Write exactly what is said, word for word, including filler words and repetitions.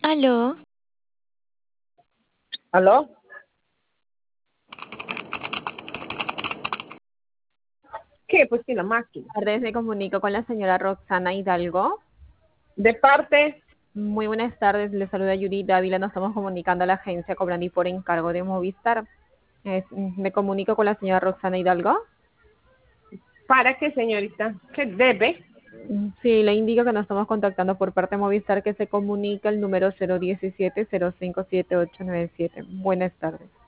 Aló, ¿Aló? ¿Qué? Pues que la máquina. Tardes, me comunico con la señora Roxana Hidalgo. De parte, Muy buenas tardes, le saluda Yuri Dávila, nos estamos comunicando a la agencia Cobrandi por encargo de Movistar. Es- me comunico con la señora Roxana Hidalgo. ¿para qué, señorita? ¿Qué debe? Sí, le indico que nos estamos contactando por parte de Movistar, que se comunica el número cero uno siete cero cinco siete ocho nueve siete. Buenas tardes.